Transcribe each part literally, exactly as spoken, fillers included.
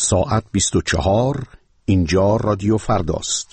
ساعت بیست و چهار. اینجا رادیو فرداست.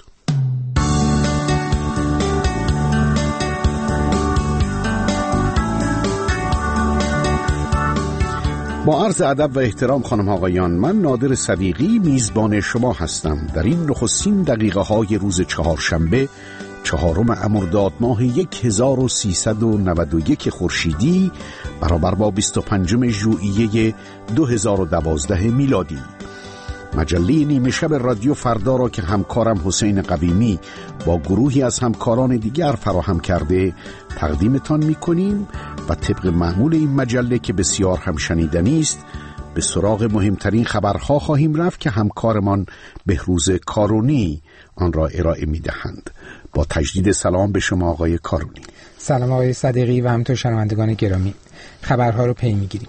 با عرض ادب و احترام خانم آقایان، من نادر صدیقی میزبان شما هستم در این نخستین دقیقه های روز چهارشنبه چهارم مرداد ماه هزار و سیصد و نود و یک خورشیدی برابر با بیست و پنجم ژوئیه دو هزار و دوازده میلادی. مجله نیمه شب رادیو فردا را که همکارم حسین قویمی با گروهی از همکاران دیگر فراهم کرده تقدیمتان می‌کنیم و طبق معمول این مجله که بسیار هم شنیدنی است به سراغ مهمترین خبرها خواهیم رفت که همکارمان بهروز کارونی آن را ارائه می‌دهند. با تجدید سلام به شما آقای کارونی. سلام آقای صدیقی و همینطور شنوندگان گرامی. خبرها رو پی می‌گیریم.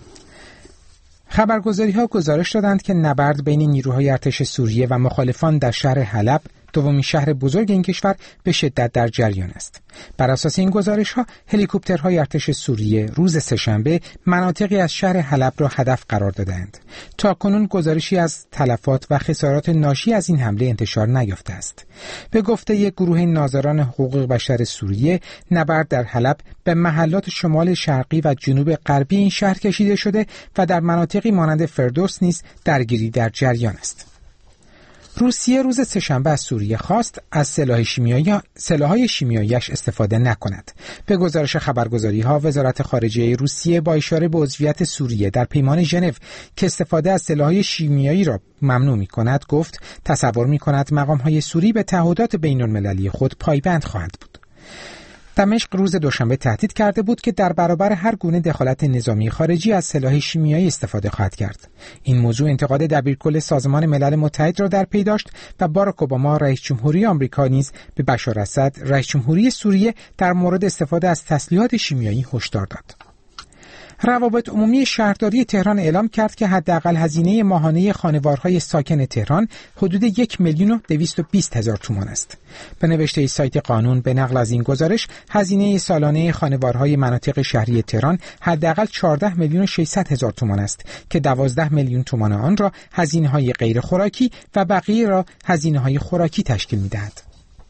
خبرگزاری‌ها گزارش دادند که نبرد بین نیروهای ارتش سوریه و مخالفان در شهر حلب، دومین شهر بزرگ این کشور، به شدت در جریان است. بر اساس این گزارش‌ها، هلیکوپترهای ارتش سوریه روز سه‌شنبه مناطقی از شهر حلب را هدف قرار دادند. تاکنون گزارشی از تلفات و خسارات ناشی از این حمله انتشار نیافته است. به گفته یک گروه ناظران حقوق بشر سوریه، نبرد در حلب به محلات شمال شرقی و جنوب غربی این شهر کشیده شده و در مناطقی مانند فردوس نیز درگیری در جریان است. روسیه روز سه‌شنبه از سوریه خواست از سلاح شیمیایی سلاح‌های شیمیایی‌اش استفاده نکند. به گزارش خبرگزاری‌ها، وزارت خارجه روسیه با اشاره به عضویت سوریه در پیمان ژنو که استفاده از سلاح‌های شیمیایی را ممنوع می‌کند، گفت تصور می‌کند مقام‌های سوری به تعهدات بین‌المللی خود پایبند خواهند بود. دمشق روز دوشنبه تهدید کرده بود که در برابر هر گونه دخالت نظامی خارجی از سلاح شیمیایی استفاده خواهد کرد. این موضوع انتقاد دبیرکل سازمان ملل متحد را در پی داشت و باراک اوباما رئیس جمهوری آمریکا نیز به بشار اسد رئیس جمهوری سوریه در مورد استفاده از تسلیحات شیمیایی هشدار داد. روابط عمومی شهرداری تهران اعلام کرد که حداقل هزینه ماهانه خانوارهای ساکن تهران حدود یک میلیون و دویست و بیست هزار تومان است. به نوشته سایت قانون، به نقل از این گزارش، هزینه سالانه خانوارهای مناطق شهری تهران حداقل چهارده میلیون و ششصد هزار تومان است که دوازده میلیون تومان آن را هزینه‌های غیر خوراکی و بقیه را هزینه‌های خوراکی تشکیل می‌دهد.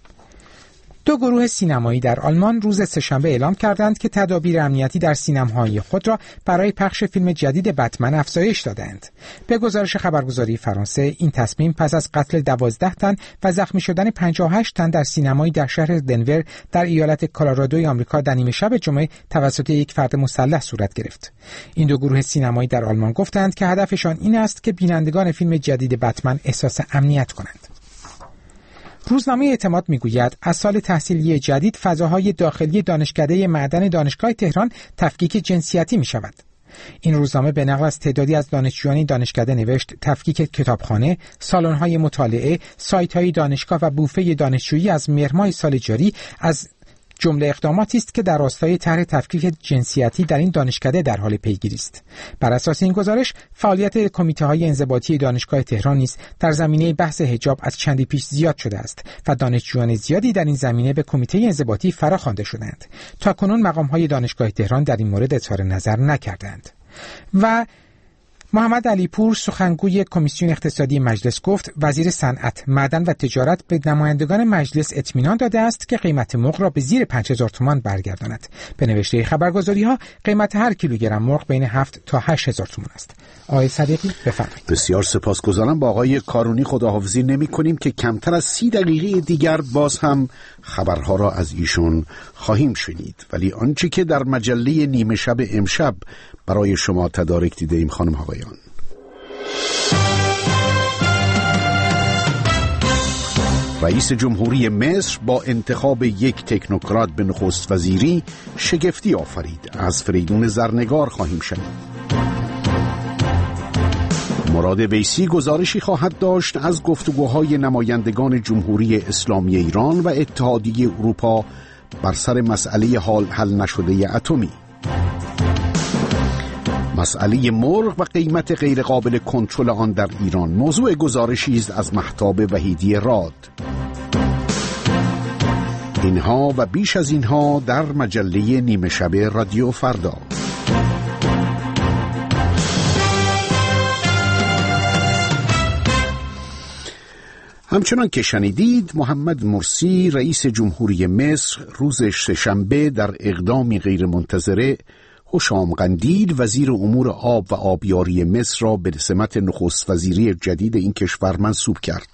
دو گروه سینمایی در آلمان روز سه‌شنبه اعلام کردند که تدابیر امنیتی در سینماهای خود را برای پخش فیلم جدید بتمن افزایش دادند. به گزارش خبرگزاری فرانسه، این تصمیم پس از قتل دوازده تن و زخمی شدن پنجاه و هشت تن در سینمایی در شهر دنور در ایالت کلرادوی آمریکا در نیمه شب جمعه توسط یک فرد مسلح صورت گرفت. این دو گروه سینمایی در آلمان گفتند که هدفشان این است که بینندگان فیلم جدید بتمن احساس امنیت کنند. روزنامه اعتماد میگوید از سال تحصیلی جدید فضاهای داخلی دانشکده معدن دانشگاه تهران تفکیک جنسیتی می شود. این روزنامه به نقل از تعدادی از دانشجویان دانشکده نوشت تفکیک کتابخانه، سالن‌های مطالعه، سایت‌های دانشگاه و بوفه دانشجویی از مهر ماه سال جاری از جمله اقداماتی است که در راستای طرح تفکیک جنسیتی در این دانشکده در حال پیگیری است. بر اساس این گزارش، فعالیت کمیته‌های انضباطی دانشگاه تهران نیز در زمینه بحث حجاب از چندی پیش زیاد شده است و دانشجویان زیادی در این زمینه به کمیته انضباطی فراخوانده شدند. تاکنون مقام‌های دانشگاه تهران در این مورد اظهار نظر نکردند. و محمد علیپور، سخنگوی کمیسیون اقتصادی مجلس، گفت وزیر صنعت، معدن و تجارت به نمایندگان مجلس اطمینان داده است که قیمت مرغ را به زیر پنج هزار تومان برگرداند. به نوشته خبرگزاری‌ها، قیمت هر کیلوگرم مرغ بین هفت تا هشت هزار تومان است. آقای صدیقی بفرمایید. بسیار سپاسگزارم. با آقای کارونی خداحافظی نمی‌کنیم که کمتر از سی دقیقه دیگر باز هم خبرها را از ایشون خواهیم شنید، ولی آنچه که در مجله نیمه شب امشب برای شما تدارک دیده ایم خانم آقایان. رئیس جمهوری مصر با انتخاب یک تکنوکرات به نخست وزیری شگفتی آفرید. از فریدون زرنگار خواهیم شنید. مراد ویسی گزارشی خواهد داشت از گفتگوهای نمایندگان جمهوری اسلامی ایران و اتحادیه اروپا بر سر مسئله حال حل نشده اتمی. مسئله مرغ و قیمت غیر قابل کنترل آن در ایران موضوع گزارشی است از مهتاب وحیدی راد. اینها و بیش از اینها در مجله نیمه شب رادیو فردا. همچنان که شنیدید، محمد مرسی رئیس جمهوری مصر روز سه‌شنبه در اقدامی غیرمنتظره هشام قندیل وزیر امور آب و آبیاری مصر را به سمت نخست وزیری جدید این کشور منصوب کرد.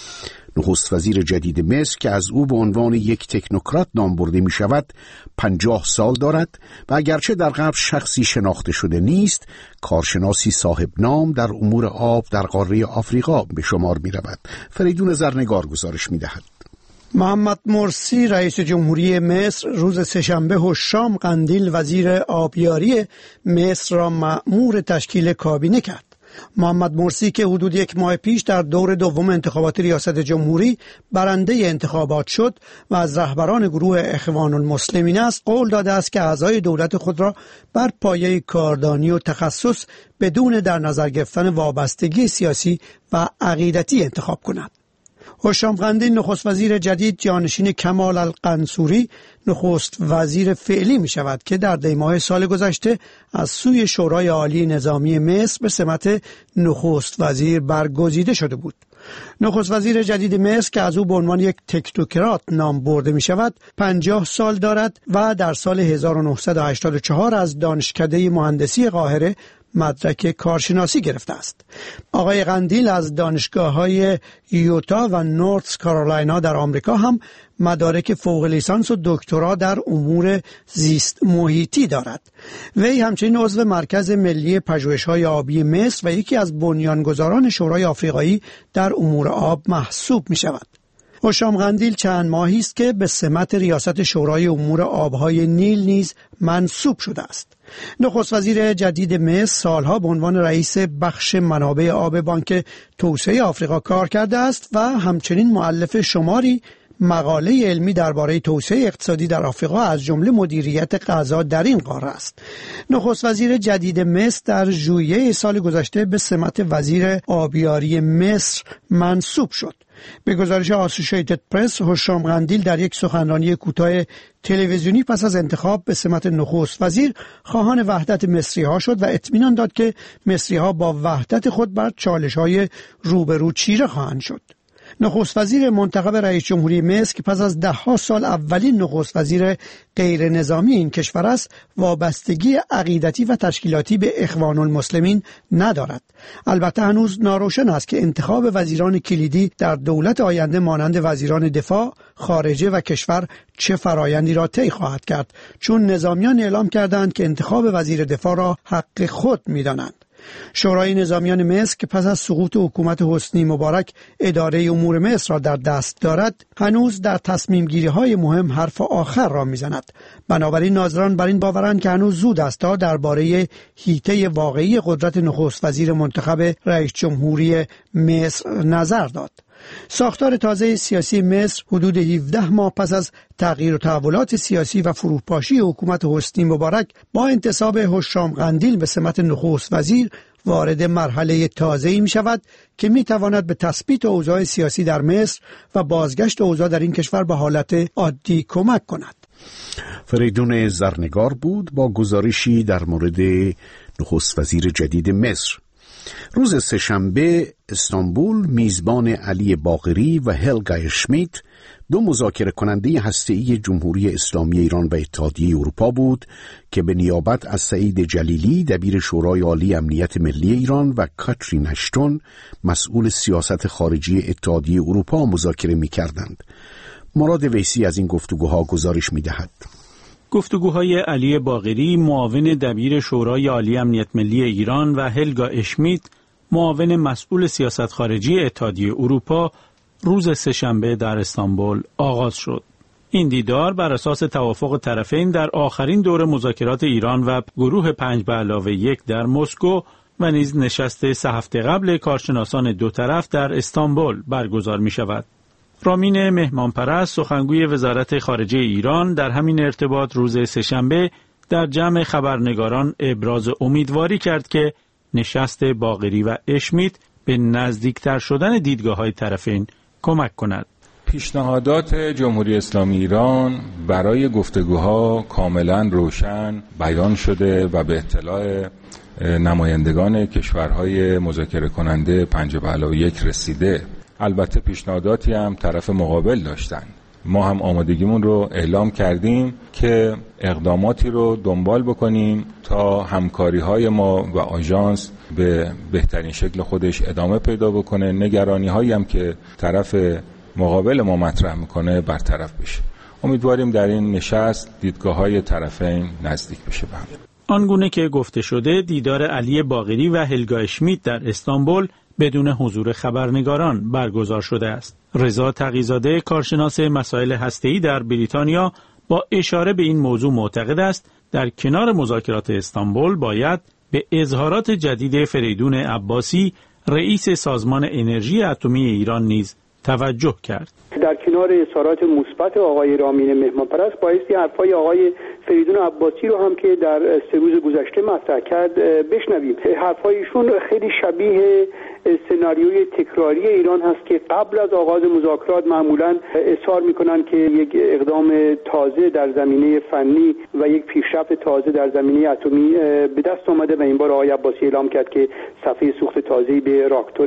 نخست وزیر جدید مصر که از او به عنوان یک تکنوکرات نام برده می شود پنجاه سال دارد و اگرچه در قبل شخصی شناخته شده نیست، کارشناسی صاحب نام در امور آب در قاره آفریقا به شمار می رود. فریدون زرنگار گزارش می دهد. محمد مرسی رئیس جمهوری مصر روز سه‌شنبه هشام قندیل وزیر آبیاری مصر را مأمور تشکیل کابینه کرد. محمد مرسی که حدود یک ماه پیش در دور دوم انتخابات ریاست جمهوری برنده انتخابات شد و از رهبران گروه اخوان المسلمین است، قول داده است که اعضای دولت خود را بر پایه کاردانی و تخصص بدون در نظر گرفتن وابستگی سیاسی و عقیدتی انتخاب کند. هشام قندیل نخست وزیر جدید جانشین کمال القنصوری نخست وزیر فعلی می شود که در دی ماه سال گذشته از سوی شورای عالی نظامی مصر به سمت نخست وزیر برگزیده شده بود. نخست وزیر جدید مصر که از او به عنوان یک تکنوکرات نام برده می شود پنجاه سال دارد و در سال هزار و نهصد و هشتاد و چهار از دانشکده مهندسی قاهره مدرک کارشناسی گرفته است. آقای قندیل از دانشگاه‌های یوتا و نورث کارولاینا در آمریکا هم مدارک فوق لیسانس و دکترا در امور زیست محیطی دارد. وی همچنین عضو مرکز ملی پژوهش‌های آبی مصر و یکی از بنیانگذاران شورای آفریقایی در امور آب محسوب می‌شود. هشام قندیل چند ماهی است که به سمت ریاست شورای امور آبهای نیل نیز منصوب شده است. نخست وزیر جدید مصر سالها به عنوان رئیس بخش منابع آب بانک توسعه آفریقا کار کرده است و همچنین مؤلف شماری مقاله علمی درباره توسعه اقتصادی در آفریقا از جمله مدیریت غذا در این قاره است. نخست وزیر جدید مصر در ژوئیه سال گذشته به سمت وزیر آبیاری مصر منصوب شد. به گزارش آسوشیتد پرس، هشام قندیل در یک سخنرانی کوتاه تلویزیونی پس از انتخاب به سمت نخست وزیر خواهان وحدت مصری ها شد و اطمینان داد که مصری ها با وحدت خود بر چالش های روبرو چیره خواهند شد. نخست وزیر منتخب رئیس جمهوری مصر که پس از ده ها سال اولین نخست وزیر غیر نظامی این کشور است، وابستگی عقیدتی و تشکیلاتی به اخوان المسلمین ندارد. البته هنوز ناروشن است که انتخاب وزیران کلیدی در دولت آینده مانند وزیران دفاع، خارجه و کشور چه فرایندی را طی خواهد کرد، چون نظامیان اعلام کردند که انتخاب وزیر دفاع را حق خود می‌دانند. شورای نظامیان مصر که پس از سقوط حکومت حسنی مبارک اداره امور مصر را در دست دارد، هنوز در تصمیم گیری های مهم حرف آخر را میزند. بنابراین ناظران بر این باورند که هنوز زود است تا درباره حیطه واقعی قدرت نخست وزیر منتخب رئیس جمهوری مصر نظر داد. ساختار تازه سیاسی مصر حدود هفده ماه پس از تغییر و تحولات سیاسی و فروپاشی حکومت حسنی مبارک با انتصاب هشام قندیل به سمت نخست وزیر وارد مرحله تازه‌ای می شود که می تواند به تثبیت اوضاع سیاسی در مصر و بازگشت اوضاع در این کشور به حالت عادی کمک کند. فریدون زرنگار بود با گزارشی در مورد نخست وزیر جدید مصر. روز سه‌شنبه استانبول میزبان علی باقری و هلگا اشمیت، دو مذاکره کننده هسته‌ای جمهوری اسلامی ایران و اتحادیه اروپا بود که به نیابت از سعید جلیلی دبیر شورای عالی امنیت ملی ایران و کاترین اشتون مسئول سیاست خارجی اتحادیه اروپا مذاکره می‌کردند. مراد ویسی از این گفتگوها گزارش می‌دهد. گفتگوهای علی باقری معاون دبیر شورای عالی امنیت ملی ایران و هلگا اشمیت معاون مسئول سیاست خارجی اتحادیه اروپا روز سه‌شنبه در استانبول آغاز شد. این دیدار بر اساس توافق طرفین در آخرین دور مذاکرات ایران و گروه پنج به علاوه یک در مسکو و نیز نشست سه هفته قبل کارشناسان دو طرف در استانبول برگزار می شود. رامین مهمانپرست سخنگوی وزارت خارجه ایران در همین ارتباط روز سه‌شنبه در جمع خبرنگاران ابراز امیدواری کرد که نشست باقری و اشمیت به نزدیکتر شدن دیدگاه‌های طرفین کمک کند. پیشنهادات جمهوری اسلامی ایران برای گفتگوها کاملا روشن بیان شده و به اطلاع نمایندگان کشورهای مذاکره کننده پنج به علاوه یک رسیده. البته پیشنهاداتی هم طرف مقابل داشتن. ما هم آمادگیمون رو اعلام کردیم که اقداماتی رو دنبال بکنیم تا همکاری‌های ما و آژانس به بهترین شکل خودش ادامه پیدا بکنه، نگرانی‌هایی هم که طرف مقابل ما مطرح میکنه برطرف بشه. امیدواریم در این نشست دیدگاه‌های طرفین نزدیک بشه به هم. آنگونه که گفته شده دیدار علی باقری و هلگا اشمیت در استانبول بدون حضور خبرنگاران برگزار شده است. رضا تقی‌زاده کارشناس مسائل هسته‌ای در بریتانیا با اشاره به این موضوع معتقد است در کنار مذاکرات استانبول باید به اظهارات جدید فریدون عباسی رئیس سازمان انرژی اتمی ایران نیز توجه کرد. در کنار اظهارات مثبت آقای رامین مهمانپرست بایستی حرفای آقای فریدون عباسی رو هم که در سه روز گذشته مطرح کرد بشنویم. حرفایشون خیلی شبیه سناریوی تکراری ایران هست که قبل از آغاز مذاکرات معمولاً اظهار میکنن که یک اقدام تازه در زمینه فنی و یک پیشرفت تازه در زمینه اتمی به دست آمده و این بار آقای عباسی اعلام کرد که صفحه سوخت تازه‌ای به راکتور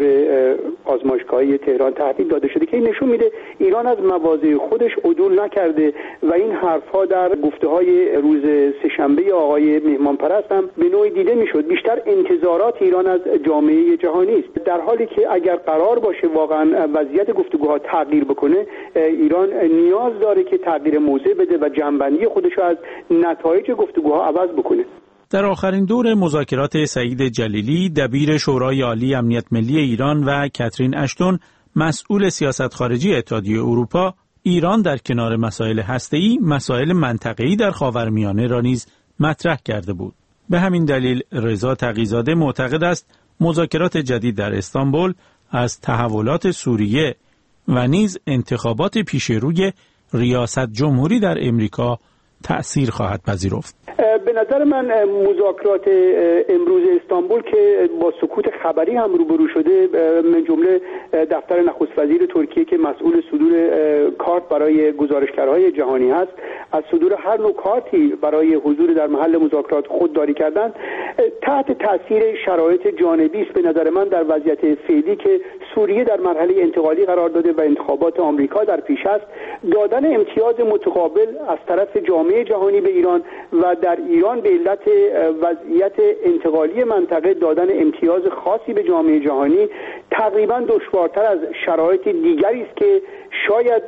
آزمایشگاهی تهران تحویل داده شده که این نشون میده ایران از مواضع خودش عدول نکرده و این حرفها در گفته‌های روز سه‌شنبه آقای مهمانپرست هم به نوعی دیده میشد. بیشتر انتظارات ایران از جامعه جهانی است، در حالی که اگر قرار باشه واقعا وضعیت گفتگوها تغییر بکنه، ایران نیاز داره که تغییر موضع بده و جنبندی خودش رو از نتایج گفتگوها عوض بکنه. در آخرین دور مذاکرات سعید جلیلی دبیر شورای عالی امنیت ملی ایران و کاترین اشتون مسئول سیاست خارجی اتحادیه اروپا، ایران در کنار مسائل هسته‌ای مسائل منطقه‌ای در خاورمیانه را نیز مطرح کرده بود. به همین دلیل رضا تقی‌زاده معتقد است مذاکرات جدید در استانبول از تحولات سوریه و نیز انتخابات پیشروی ریاست جمهوری در امریکا تأثیر خواهد پذیرفت. به نظر من مذاکرات امروز استانبول که با سکوت خبری هم روبرو شده، من جمله دفتر نخست وزیر ترکیه که مسئول صدور کارت برای گزارشگرهای جهانی هست، از صدور هر نوع کارتی برای حضور در محل مذاکرات خودداری کردن، تحت تاثیر شرایط جانبی است. به نظر من در وضعیت فعلی که سوریه در مرحله انتقالی قرار داده و انتخابات آمریکا در پیش است، دادن امتیاز متقابل از طرف جامعه جهانی به ایران و در ایران به علت وضعیت انتقالی منطقه دادن امتیاز خاصی به جامعه جهانی تقریبا دشوارتر از شرایط دیگری است که شاید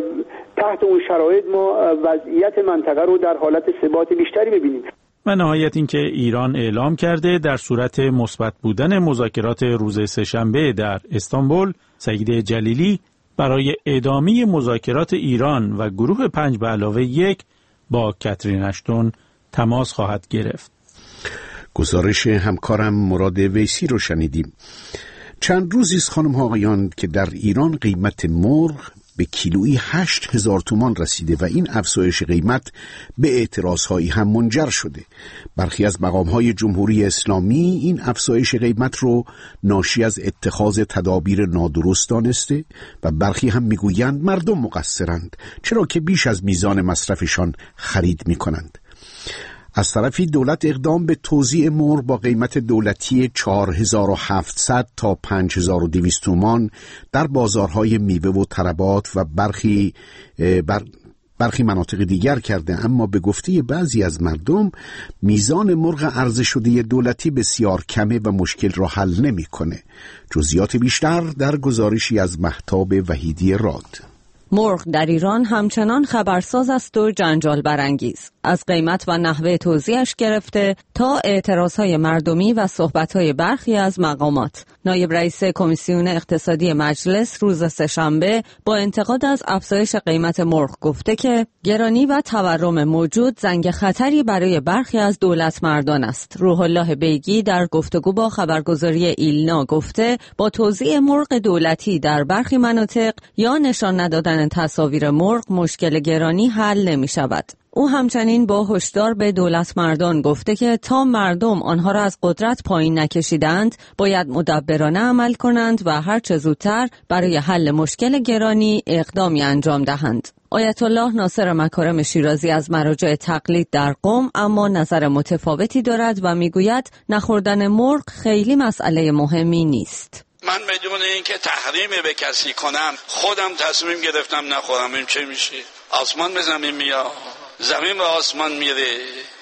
تحت اون شرایط ما وضعیت منطقه رو در حالت ثبات بیشتری ببینیم. و نهایت این که ایران اعلام کرده در صورت مثبت بودن مذاکرات روز سه‌شنبه در استانبول، سعید جلیلی برای ادامه مذاکرات ایران و گروه پنج به علاوه یک با کاترین اشتون تماس خواهد گرفت. گزارش همکارم مراد ویسی رو شنیدیم. چند روزی است خانم ها آقایان که در ایران قیمت مرغ به کیلویی هشت هزار تومان رسیده و این افزایش قیمت به اعتراضهایی هم منجر شده. برخی از مقامهای جمهوری اسلامی این افزایش قیمت رو ناشی از اتخاذ تدابیر نادرست دانسته و برخی هم میگویند مردم مقصرند، چرا که بیش از میزان مصرفشان خرید میکنند. از طرفی دولت اقدام به توزیع مرغ با قیمت دولتی چهار هزار و هفتصد تا پنج هزار و دویست تومان در بازارهای میوه و طلبات و برخی بر برخی مناطق دیگر کرده، اما به گفته بعضی از مردم میزان مرغ عرضه شده دولتی بسیار کمه و مشکل را حل نمی کنه. جزئیات بیشتر در گزارشی از مهتاب وحیدی راد. مرغ در ایران همچنان خبرساز است و جنجال برانگیز. از قیمت و نحوه توزیعش گرفته تا اعتراضهای مردمی و صحبتهای برخی از مقامات. نایب رئیس کمیسیون اقتصادی مجلس روز سه‌شنبه با انتقاد از افزایش قیمت مرغ گفته که گرانی و تورم موجود زنگ خطری برای برخی از دولت مردان است. روح الله بیگی در گفتگو با خبرگزاری ایلنا گفته با توزیع مرغ دولتی در برخی مناطق یا نشان ندادن تصاویر مرغ مشکل گرانی حل نمی شود. او همچنین با هشدار به دولت مردان گفته که تا مردم آنها را از قدرت پایین نکشیدند باید مدبرانه عمل کنند و هر چه زودتر برای حل مشکل گرانی اقدامی انجام دهند. آیت الله ناصر مکارم شیرازی از مراجع تقلید در قم اما نظر متفاوتی دارد و میگوید نخوردن مرغ خیلی مسئله مهمی نیست. من بدون اینکه تحریم به کسی کنم خودم تصمیم گرفتم نخورم. این چه میشه؟ آسمان به زمین میاد، زمین به آسمان میره.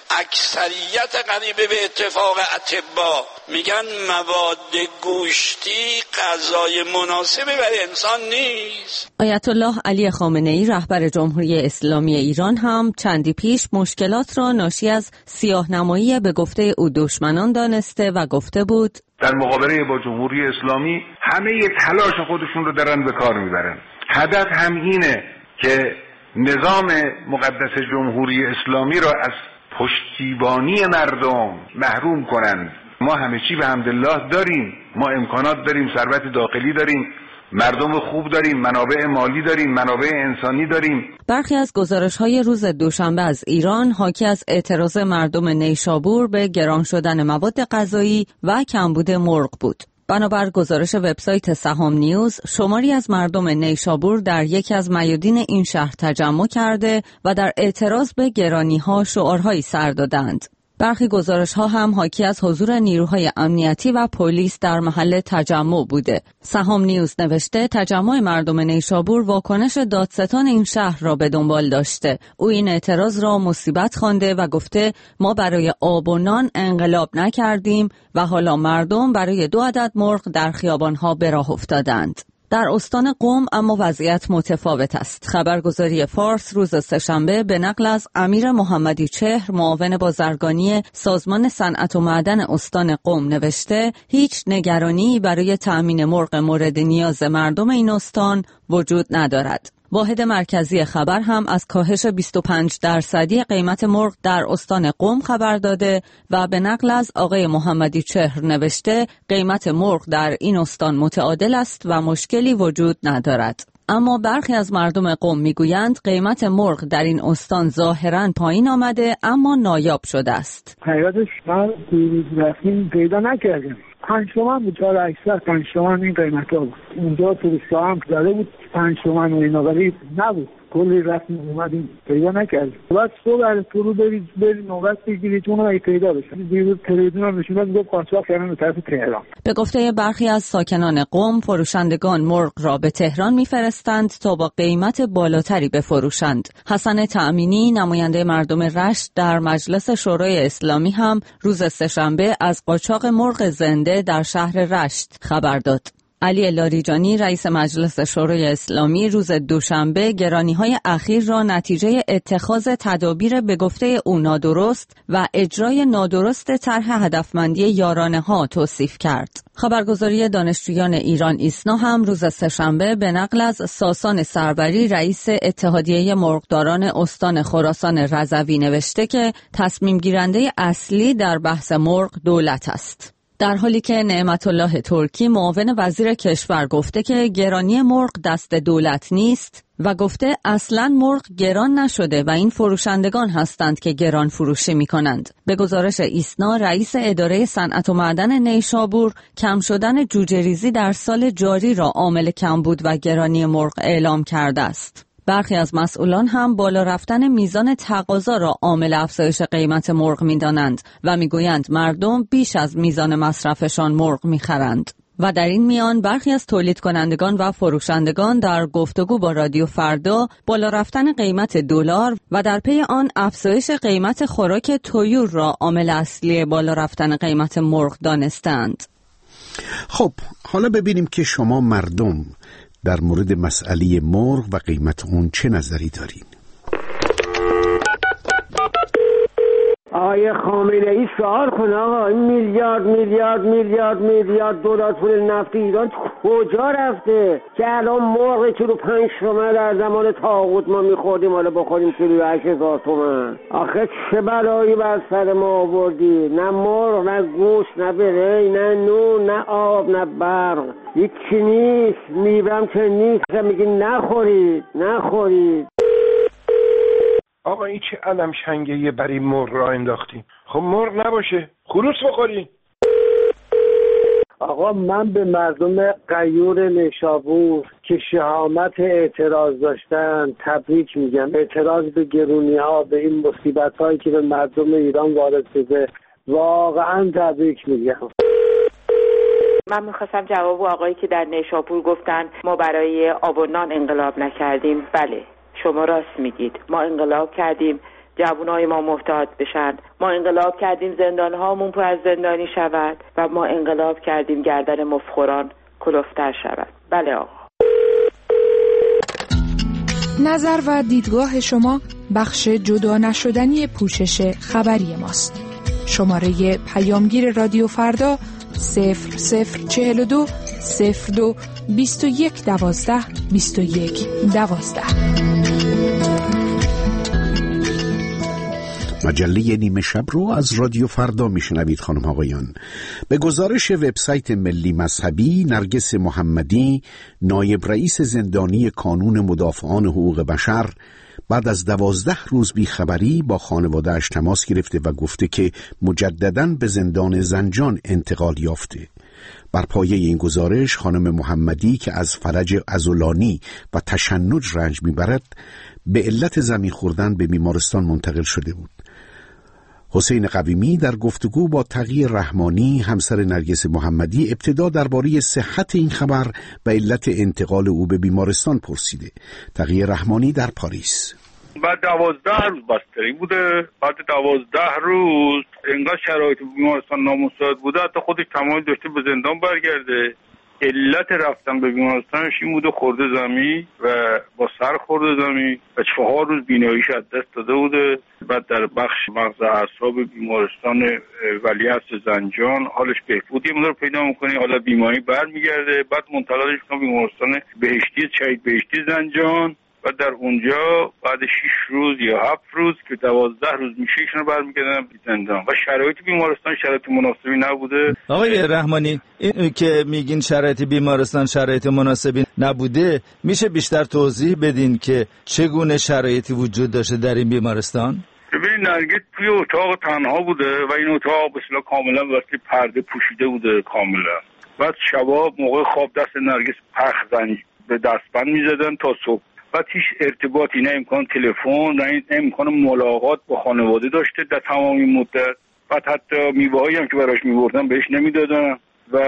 اکثریت قریبه به اتفاق اطباء میگن مواد گوشتی غذای مناسبی برای انسان نیست. آیت الله علی خامنه ای رهبر جمهوری اسلامی ایران هم چندی پیش مشکلات را ناشی از سیاه‌نمایی به گفته او دشمنان دانسته و گفته بود در مقابله با جمهوری اسلامی همه تلاش خودشون رو دارن به کار میبرن. هدف هم اینه که نظام مقدس جمهوری اسلامی را از پشتیبانی مردم محروم کنند. ما همه چی به حمدالله داریم، ما امکانات داریم، ثروت داخلی داریم، مردم خوب داریم، منابع مالی داریم، منابع انسانی داریم. برخی از گزارش‌های روز دوشنبه از ایران حاکی از اعتراض مردم نیشابور به گران شدن مواد غذایی و کمبود مرغ بود. بنابر گزارش وبسایت سهام نیوز، شماری از مردم نیشابور در یکی از میادین این شهر تجمع کرده و در اعتراض به گرانی‌ها شعارهایی سر دادند. برخی گزارش‌ها هم حاکی از حضور نیروهای امنیتی و پلیس در محل تجمع بوده. سهام نیوز نوشته تجمع مردم نیشابور واکنش دادستان این شهر را به دنبال داشته. او این اعتراض را مصیبت خوانده و گفته ما برای آب و نان انقلاب نکردیم و حالا مردم برای دو عدد مرغ در خیابان‌ها به راه افتادند. در استان قم اما وضعیت متفاوت است. خبرگزاری فارس روز سه‌شنبه به نقل از امیر محمدی چهر معاون بازرگانی سازمان صنعت و معدن استان قم نوشته هیچ نگرانی برای تأمین مرغ مورد نیاز مردم این استان وجود ندارد. واحد مرکزی خبر هم از کاهش بیست و پنج درصدی قیمت مرغ در استان قم خبر داده و به نقل از آقای محمدی چهر نوشته قیمت مرغ در این استان متعادل است و مشکلی وجود ندارد. اما برخی از مردم قم میگویند قیمت مرغ در این استان ظاهراً پایین آمده اما نایاب شده است. حقیقتش من دیروز رفتیم پیدا نکردیم. پنج تومن بود، چهار اکثر پنج تومن این قیمت ها بود. اونجا توریستا هم داده بود پنج تومن و اینا، ولی نبود. کلی رفتیم اومدیم پیدا نکردیم. بعد صبح از فرو برید برید نوبت بگیرید اون رو پیدا بشه. دیروز تلویزیون هم نشون داد گفت قاچاق کردن به طرف تهران. به گفته برخی از ساکنان قم، فروشندگان مرغ را به تهران میفرستند تا با قیمت بالاتری بفروشند. حسن تأمینی نماینده مردم رشت در مجلس شورای اسلامی هم روز سه‌شنبه از قاچاق مرغ زنده در شهر رشت خبر داد. علی لاریجانی رئیس مجلس شورای اسلامی روز دوشنبه گرانی‌های اخیر را نتیجه اتخاذ تدابیر به گفته او نادرست و اجرای نادرست طرح هدفمندی یارانه‌ها توصیف کرد. خبرگزاری دانشجویان ایران ایسنا هم روز سه‌شنبه به نقل از ساسان سروری رئیس اتحادیه مرغداران استان خراسان رضوی نوشته که تصمیم گیرنده اصلی در بحث مرغ دولت است. در حالی که نعمت الله ترکی معاون وزیر کشور گفته که گرانی مرغ دست دولت نیست و گفته اصلاً مرغ گران نشده و این فروشندگان هستند که گران فروشی می کنند. به گزارش ایسنا رئیس اداره صنعت و معدن نیشابور کم شدن جوجه ریزی در سال جاری را عامل کمبود و گرانی مرغ اعلام کرده است. برخی از مسئولان هم بالا رفتن میزان تقاضا را عامل افزایش قیمت مرغ می‌دانند و می‌گویند مردم بیش از میزان مصرفشان مرغ می‌خرند. و در این میان برخی از تولید کنندگان و فروشندگان در گفتگو با رادیو فردا بالا رفتن قیمت دلار و در پی آن افزایش قیمت خوراک طیور را عامل اصلی بالا رفتن قیمت مرغ دانستند. خب حالا ببینیم که شما مردم در مورد مسئله مرغ و قیمت اون چه نظری دارین؟ آقای خامنه ای سوال کن آقا، این میلیارد میلیارد میلیارد میلیارد دلار پول نفت ایران کجا رفته که الان مرغ کیلو پنج تومن در زمان طاغوت ما میخوردیم حالا بخوریم کیلو هشت هزار تومن؟ آخه چه بلایی بر سر ما آوردی؟ نه مرغ نه گوشت نه بره نه نون نه آب نه برق، هیچی نیست. میبرم که نیست میگی نخورید نخورید. آقا این چه علم شنگهیه برای مرغ را انداختیم؟ خب مرغ نباشه خروس بخوریم. آقا من به مردم غیور نیشابور که شهامت اعتراض داشتن تبریک میگم. اعتراض به گرونی ها، به این مصیبت هایی که به مردم ایران وارد شده، واقعا تبریک میگم. من میخواستم جواب آقایی که در نیشابور گفتن ما برای آب و نان انقلاب نکردیم. بله شما راست میگید، ما انقلاب کردیم جوانای ما محتاط بشن، ما انقلاب کردیم زندانهامون پر از زندانی شود و ما انقلاب کردیم گردن مفخوران کلفتر شود. بله آقا. نظر و دیدگاه شما بخش جدا نشدنی پوشش خبری ماست. شماره پیامگیر رادیو فردا صفر صفر چهل و دو صفر دو بیست و یک دوازده بیست و یک دوازده. مجله نیمه شب رو از رادیو فردا میشنوید خانم آقایان. به گزارش وبسایت ملی مذهبی، نرگس محمدی نایب رئیس زندانی کانون مدافعان حقوق بشر بعد از دوازده روز بیخبری با خانواده‌اش تماس گرفته و گفته که مجدداً به زندان زنجان انتقال یافته. بر پایه این گزارش خانم محمدی که از فلج عضلانی و تشنج رنج میبرد به علت زمین خوردن به بیمارستان منتقل شده بود. حسین قویمی در گفتگو با تقی رحمانی همسر نرگس محمدی ابتدا درباره صحت این خبر و علت انتقال او به بیمارستان پرسیده. تقی رحمانی در پاریس: بعد دوازده روز بستری بوده، بعد دوازده روز انگار شرایط بیمارستان نامساعد بوده، حتی خودش تمایل داشته به زندان برگرده. علت رفتن به بیمارستانش این بوده خورده زمین و با سر خورده زمین و چهار روز بیناییش از دست داده بوده. بعد در بخش مغز اعصاب بیمارستان ولیعصر زنجان حالش بهبودی مقدار پیدا میکنه، حالا بیماری برمیگرده. بعد منتقلش کنه بیمارستان بهشتی شهید بهشتی زنجان و در اونجا بعد شش روز یا هفت روز که دوازده روز میشه ایشون برمیگردن به زندان و شرایط بیمارستان شرایط مناسبی نبوده. آقای رحمانی، این که میگین شرایط بیمارستان شرایط مناسبی نبوده، میشه بیشتر توضیح بدین که چگونه شرایطی وجود داشته در این بیمارستان؟ ببین نرگس توی اتاق تنها بوده و این اتاق به اصطلاح کاملا واسه پرده پوشیده بوده کاملا. بعد شبا موقع خواب دست نرگس پخ زنج به دستبند میزدن تا صبح. بعد هیچ ارتباطی، نه امکان تلفن نه امکان ملاقات با خانواده داشته در تمام این مدت. بعد حتی میوه‌هایی هم که براش می‌بردن بهش نمیدادن و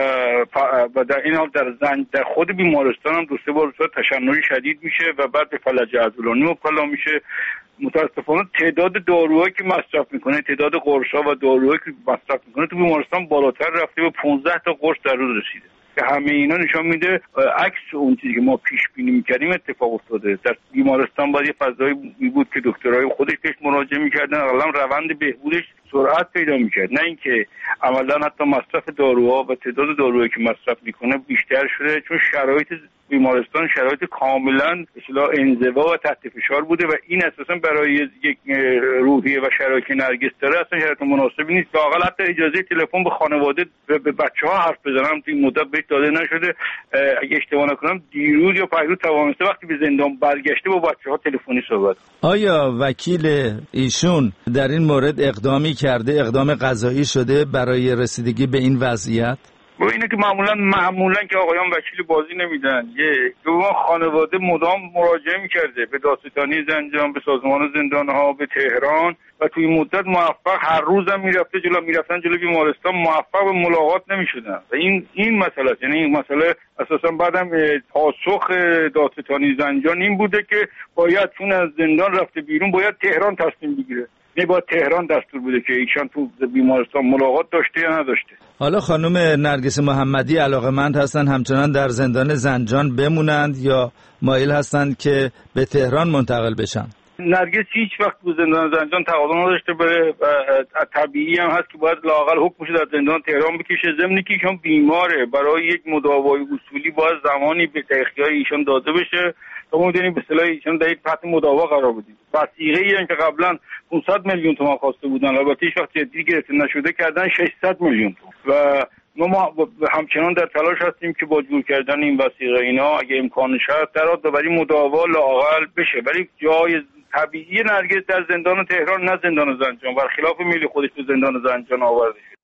و در این حال در زنج در خود بیمارستان هم دو سه بار تشنج شدید میشه و بعد به فلج عضلانی مبتلا میشه. متاسفانه تعداد داروهایی که مصرف میکنه، تعداد قرص‌ها و داروهایی که مصرف میکنه تو بیمارستان بالاتر رفته، به پانزده تا قرص در روز رسیده که همه اینا نشان میده عکس اون چیزی که ما پیش بینی میکردیم اتفاق افتاده. در بیمارستان باید یه فضایی بود که دکترای خودش بهش مراجعه میکردن، اقلا روند بهبودش سرعت پیدا میکرد، نه اینکه عملا حتی مصرف داروها و تعداد داروهایی که مصرف میکنه بیشتر شده، چون شرایط بیمارستان شرایط کاملا اصطلاح انزوا و تحت فشار بوده و این اساسا برای یک روحیه و شرایط نرگس داره اصلا شرایط مناسبی نیست. واقعا حتی اجازه تلفن به خانواده و به بچه‌ها حرف بزنم تو این مدت بهش داده نشده. اگه اشتباه نکنم دیروز یا پریروز توانسته وقتی به زندان برگشته با بچه‌ها تلفنی صحبت. آیا وکیل ایشون در این مورد اقدامی کرده، اقدام قضایی شده برای رسیدگی به این وضعیت؟ و اینه که معمولا معمولا که آقایان وکیل بازی نمیدن. یه که ما خانواده مدام مراجعه میکرده به دادستانی زنجان، به سازمان زندانها، به تهران و توی مدت موفق هر روزم میرفته جلو میرفتن جلو بیمارستان موفق به ملاقات نمیشدن و این این مسئله است. یعنی این مسئله اساسا بعدم پاسخ دادستانی زنجان این بوده که باید چون از زندان رفته بیرون باید تهران تصمیم بگیره، نه باید تهران دستور بده که ایشان تو بیمارستان ملاقات داشته یا نداشته. حالا خانم نرگس محمدی علاقه‌مند هستن همچنان در زندان زنجان بمونند یا مایل هستند که به تهران منتقل بشن؟ نرگس هیچ وقت به زندان زنجان تقاضا نداشته بره و طبیعی هم هست که باید لااقل حکمش در زندان تهران بکشه. ضمن که ایشان بیماره، برای یک مداوای اصولی باید زمانی به تحقیقات ایشان داده بشه تا ما بدونیم به اصطلاح ایشان در یک تحت مداوا قرار بدیم. وثیقه‌ای هم که قبلا پانصد میلیون تومان خواسته بودن، البته هیچ وقت جدی گرفته نشده، کردن ششصد میلیون تومان و ما همچنان در تلاش هستیم که با جور کردن این وثیقه اینا اگه امکانش هست در حد برای مداوا لااقل بشه. ولی جای طبیعی نرگس در زندان تهران نه زندان زنجان، برخلاف میل خودش تو زندان زنجان آورده شد.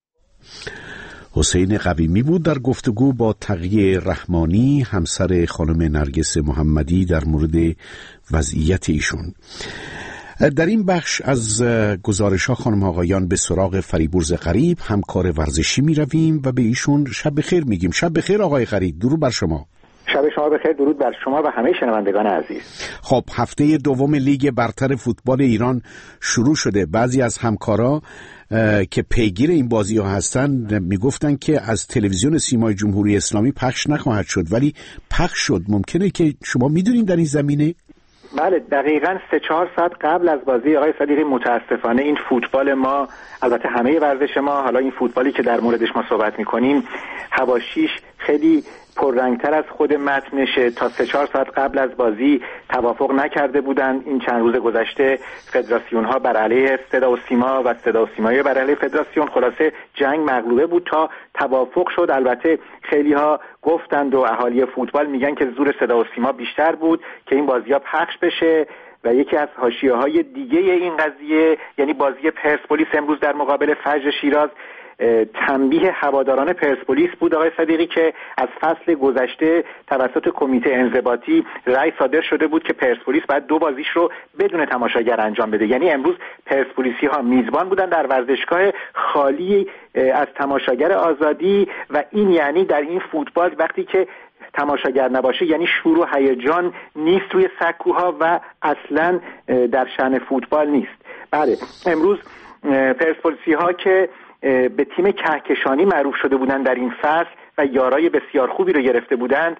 حسین قویمی بود در گفتگو با تقی رحمانی همسر خانم نرگس محمدی در مورد وضعیت ایشون. در این بخش از گزارش ها خانم آقایان به سراغ فریبرز غریب، همکار ورزشی می رویم و به ایشون شب بخیر میگیم. شب بخیر آقای غریب، درود بر شما. شب شما بخیر، درود بر شما و همه شنوندگان عزیز. خب هفته دوم لیگ برتر فوتبال ایران شروع شده. بعضی از همکارا که پیگیر این بازی ها هستن میگفتن که از تلویزیون سیمای جمهوری اسلامی پخش نخواهد شد، ولی پخش شد. ممکنه که شما میدونین در این زمینه؟ بله دقیقاً سه چهار ساعت قبل از بازی آقای صدیقی متاسفانه این فوتبال ما، البته همه ورزش ما، حالا این فوتبالی که در موردش ما صحبت میکنیم حواشیش خیلی پررنگتر از خود متنشه. تا سه چهار ساعت قبل از بازی توافق نکرده بودن. این چند روز گذشته فدراسیون ها بر علیه صدا و سیما و صدا و سیمایی بر علیه فدراسیون، خلاصه جنگ مغلوبه بود تا توافق شد. البته خیلی ها گفتند و اهالی فوتبال میگن که زور صدا و سیما بیشتر بود که این بازی ها پخش بشه. و یکی از حاشیه‌های دیگه این قضیه، یعنی بازی پرسپولیس امروز در مقابل فجر شیراز، تنبیه هواداران پرسپولیس بود آقای صدیقی که از فصل گذشته توسط کمیته انضباطی رأی صادر شده بود که پرسپولیس باید دو بازیش رو بدون تماشاگر انجام بده. یعنی امروز پرسپولیسی ها میزبان بودن در ورزشگاه خالی از تماشاگر آزادی و این یعنی در این فوتبال وقتی که تماشاگر نباشه یعنی شور و هیجان نیست روی سکوها و اصلا در شأن فوتبال نیست. بله امروز پرسپولیسی ها که به تیم کهکشانی معروف شده بودند در این فصل و یارای بسیار خوبی رو گرفته بودند،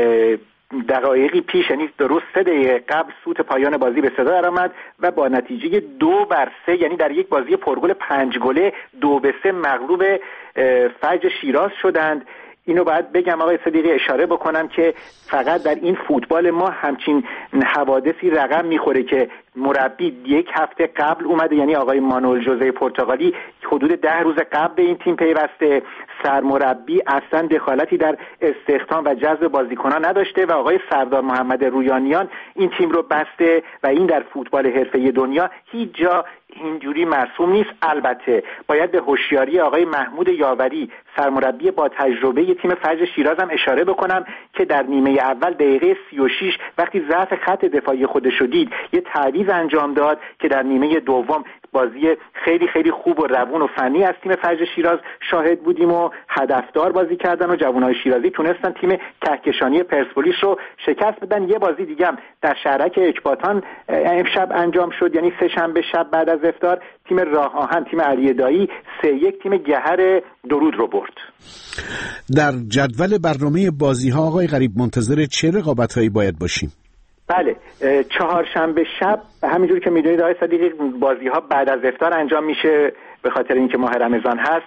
دقایقی پیش یعنی درست سه دقیقه قبل سوت پایان بازی به صدا درآمد و با نتیجه دو بر سه، یعنی در یک بازی پرگل پنج گله دو به سه مغلوب فجر شیراز شدند. اینو باید بگم آقای صدیقی، اشاره بکنم که فقط در این فوتبال ما همچین حوادثی رقم میخوره که مربی یک هفته قبل اومده، یعنی آقای مانوئل ژوزه پرتغالی حدود ده روز قبل به این تیم پیوسته. سرمربی اصلا دخالتی در استخدام و جذب بازیکنان نداشته و آقای سردار محمد رویانیان این تیم رو بسته و این در فوتبال حرفه‌ای دنیا هیچ جا اینجوری مرسوم نیست. البته باید به هوشیاری آقای محمود یاوری سرمربی با تجربه تیم فجر شیراز هم اشاره بکنم که در نیمه اول دقیقه سی و شش وقتی ضعف خط دفاعی خودش رو دید یه تعویض انجام داد که در نیمه دوم بازی خیلی خیلی خوب و روون و فنی از تیم فجر شیراز شاهد بودیم و هدفدار بازی کردن و جوانای شیرازی تونستن تیم کهکشانی پرسپولیس رو شکست بدن. یه بازی دیگه هم در شهرک اکباتان امشب انجام شد، یعنی سه شنبه شب بعد از افطار تیم راه آهن تیم علی دایی سه یک تیم گهر درود رو برد. در جدول برنامه بازی ها آقای غریب منتظر چه رقابت هایی باید باشیم؟ بله چهارشنبه شب همینجوری که میدونید آقای صدیقی بازی ها بعد از افطار انجام میشه به خاطر اینکه ماه رمضان هست.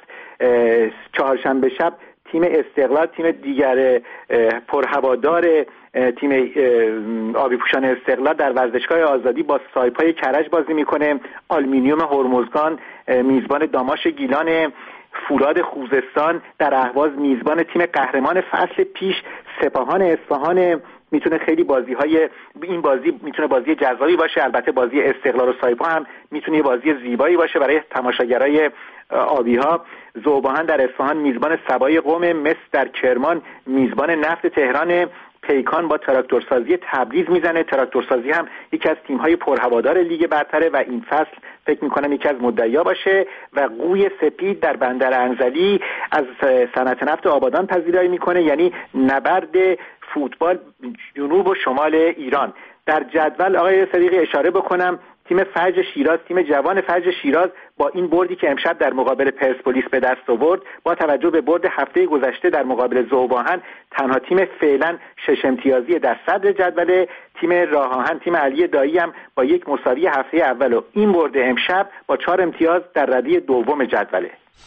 چهارشنبه شب تیم استقلال، تیم دیگر پرهوادار تیم آبی پوشان استقلال در ورزشگاه آزادی با سایپای کرج بازی میکنه. آلومینیوم هرمزگان میزبان داماش گیلان. فولاد خوزستان در اهواز میزبان تیم قهرمان فصل پیش سپاهان اصفهان. میتونه خیلی بازی های این بازی میتونه بازی جذابی باشه. البته بازی استقلال و سایپا هم میتونه بازی زیبایی باشه برای تماشاگرای آبی ها. ذوباهن در اصفهان میزبان سبای قم. مس در کرمان میزبان نفت تهران. پیکان با تراکتورسازی تبریز میزنه. تراکتورسازی هم یکی از تیم‌های پرهوادار لیگ برتره و این فصل فکر می‌کنم یکی از مدعیا باشه. و قوی سپید در بندر انزلی از صنعت نفت آبادان پذیرایی میکنه، یعنی نبرد فوتبال جنوب و شمال ایران. در جدول آقای صدیقی اشاره بکنم تیم فجر شیراز، تیم جوان فجر شیراز با این بردی که امشب در مقابل پرسپولیس به دست آورد، با توجه به برد هفته گذشته در مقابل ذوباهن، تنها تیم فعلا شش امتیازی در صدر جدول. تیم راه آهن، تیم علی دایی هم با یک مساوی هفته اول و این برد امشب با چهار امتیاز در رده دوم جدوله.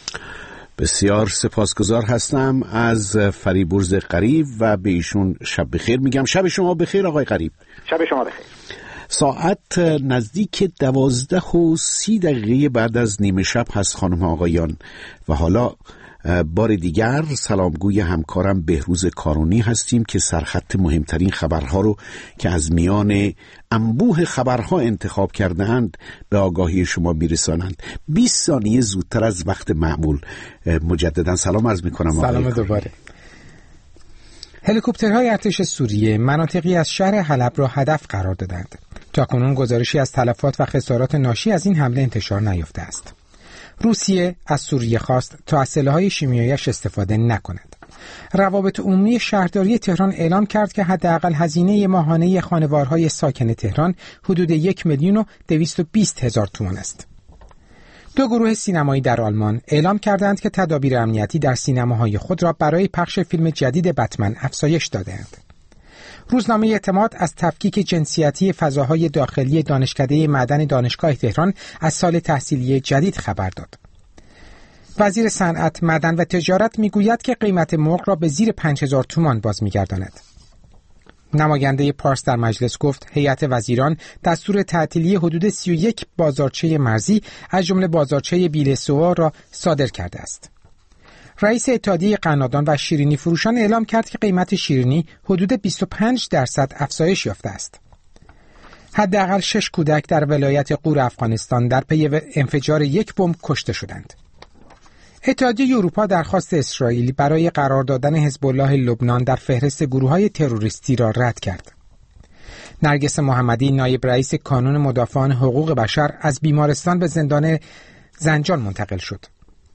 بسیار سپاسگزار هستم از فریبرز غریب و به ایشون شب بخیر میگم. شب شما بخیر آقای غریب. شب شما بخیر. ساعت نزدیک دوازده و سی دقیقه بعد از نیمه شب هست خانم آقایان و حالا بار دیگر سلامگوی همکارم بهروز کارونی هستیم که سرخط مهمترین خبرها رو که از میان انبوه خبرها انتخاب کرده‌اند به آگاهی شما میرسانند. بیست ثانیه زودتر از وقت معمول. مجددا سلام عرض میکنم. سلام دوباره. هلیکوپترهای ارتش سوریه مناطقی از شهر حلب را هدف قرار دادند. تاکنون گزارشی از تلفات و خسارات ناشی از این حمله انتشار نیافته است. روسیه از سوریه خواست تا از سلاح‌های شیمیایی‌اش استفاده نکند. روابط عمومی شهرداری تهران اعلام کرد که حداقل هزینه ماهانه خانوارهای ساکن تهران حدود یک میلیون و دویست و بیست هزار تومان است. دو گروه سینمایی در آلمان اعلام کردند که تدابیر امنیتی در سینماهای خود را برای پخش فیلم جدید بتمن افزایش داده‌اند. روزنامه اعتماد از تفکیک جنسیتی فضاهای داخلی دانشکده معدن دانشگاه تهران از سال تحصیلی جدید خبر داد. وزیر صنعت، معدن و تجارت میگوید که قیمت مرغ را به زیر پنج هزار تومان باز می‌گرداند. نماینده پارس در مجلس گفت هیئت وزیران دستور تعطیلی حدود سی و یک بازارچه مرزی از جمله بازارچه بیلسوا را صادر کرده است. رئیس اتحادیه قنادان و شیرینی فروشان اعلام کرد که قیمت شیرینی حدود بیست و پنج درصد افزایش یافته است. حداقل شش کودک در ولایت غور افغانستان در پی انفجار یک بمب کشته شدند. اتحادیه اروپا درخواست اسرائیل برای قرار دادن حزب الله لبنان در فهرست گروه‌های تروریستی را رد کرد. نرگس محمدی، نایب رئیس کانون مدافعان حقوق بشر، از بیمارستان به زندان زنجان منتقل شد.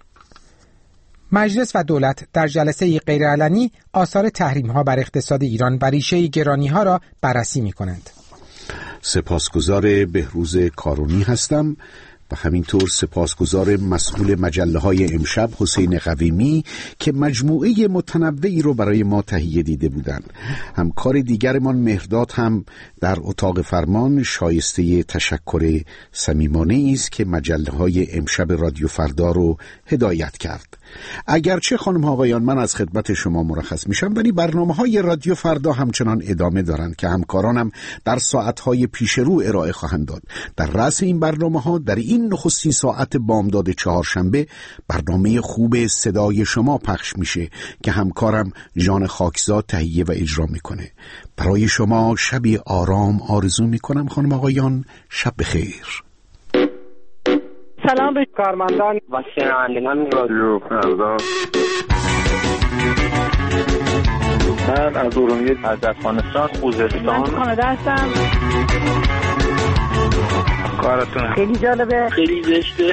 مجلس و دولت در جلسه غیرعلنی آثار تحریم‌ها بر اقتصاد ایران و ریشه گرانی‌ها را بررسی می‌کنند. سپاسگزار بهروز کارونی هستم و همینطور سپاسگزار مسئول مجله‌های امشب حسین قویمی که مجموعه متنوعی رو برای ما تهیه دیده بودند. همکار دیگرمان مهرداد هم در اتاق فرمان شایسته تشکر صمیمانه است که مجله‌های امشب رادیو فردا رو هدایت کرد. اگرچه خانم ها آقایان من از خدمت شما مرخص میشم، ولی برنامه‌های رادیو فردا همچنان ادامه دارند که همکارانم در ساعت‌های پیش رو ارائه خواهند داد. در رأس این برنامه‌ها در این نخستین ساعت بامداد چهارشنبه برنامه خوب صدای شما پخش میشه که همکارم ژان خاکزاد تهیه و اجرا میکنه. برای شما شبی آرام آرزو میکنم خانم آقایان، شب بخیر. سلام به کارمندان و شنوندگان رادیو فردا. من از ارومیه از افغانستان خوزستان من کانادا هستم. کارتون خیلی جالبه، خیلی زشته.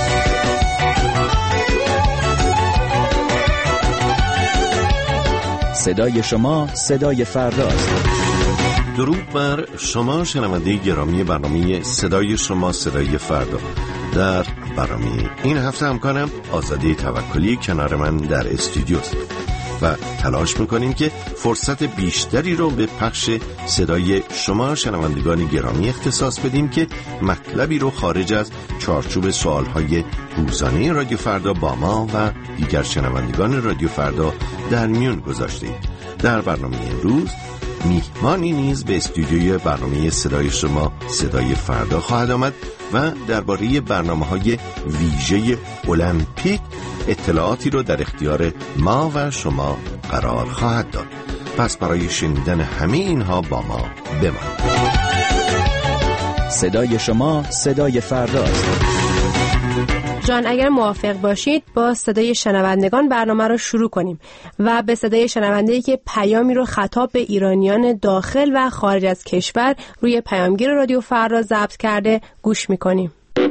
صدای شما صدای فرداست. درود بر شما شنونده گرامی برنامه صدای شما صدای فردا. در برنامه این هفته همکارم آزاده توکلی کنار من در استودیوست و تلاش میکنیم که فرصت بیشتری رو به پخش صدای شما شنوندگان گرامی اختصاص بدیم که مطلبی رو خارج از چارچوب سوالهای روزانه رادیو فردا با ما و دیگر شنوندگان رادیو فردا در میون گذاشتیم. در برنامه امروز میهمانی نیز به استودیوی برنامه صدای شما صدای فردا خواهد آمد و درباره برنامه‌های ویژه المپیک اطلاعاتی رو در اختیار ما و شما قرار خواهد داد. پس برای شنیدن همه اینها با ما بمانید. صدای شما صدای فرداست. جان اگر موافق باشید با صدای شنوندگان برنامه رو شروع کنیم و به صدای شنونده‌ای که پیامی رو خطاب به ایرانیان داخل و خارج از کشور روی پیامگیر رادیو فردا ضبط کرده گوش میکنیم.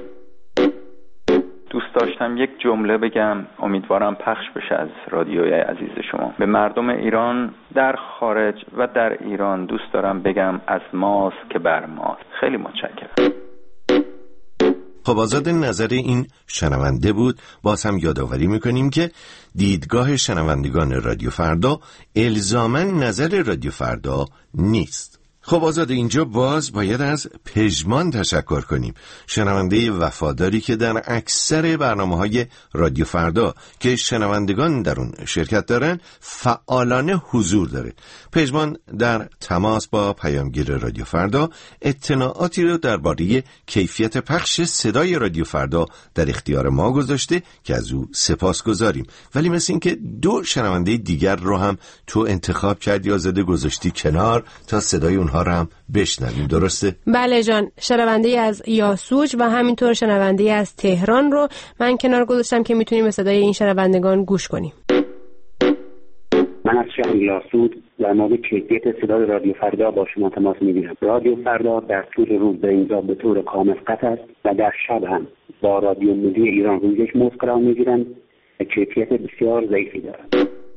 دوست داشتم یک جمله بگم، امیدوارم پخش بشه از رادیوی عزیز شما. به مردم ایران در خارج و در ایران دوست دارم بگم از ماست که بر ماست. خیلی متشکرم. خب آزاد نظر این شنونده بود. باز هم یادآوری میکنیم که دیدگاه شنوندگان رادیو فردا الزاماً نظر رادیو فردا نیست. خب آزاد اینجا باز باید از پژمان تشکر کنیم، شنونده وفاداری که در اکثر برنامه‌های رادیو فردا که شنوندگان در اون شرکت دارن فعالانه حضور داره. پژمان در تماس با پیامگیر رادیو فردا اطلاعاتی رو درباره کیفیت پخش صدای رادیو فردا در اختیار ما گذاشته که از او سپاسگزاریم. ولی مثل این که دو شنونده دیگر رو هم تو انتخاب کردی آزاده، گذاشتی کنار تا صدای اونها رو هم بشنویم، درسته؟ بله جان، شنونده از یاسوج و همینطور شنونده از تهران رو من کنار گذاشتم که میتونیم به صدای این شنوندگان گوش کنیم. من از انگلاسود در مورد کیفیت صدای رادیو فردا با شما تماس میگیرم. رادیو فردا در طول روز به اینجا به طور کامل قطع است و در شب هم با رادیو ملی ایران روی یک موج قرار میگیرند و کیفیت بسیار ضعیفی دارد.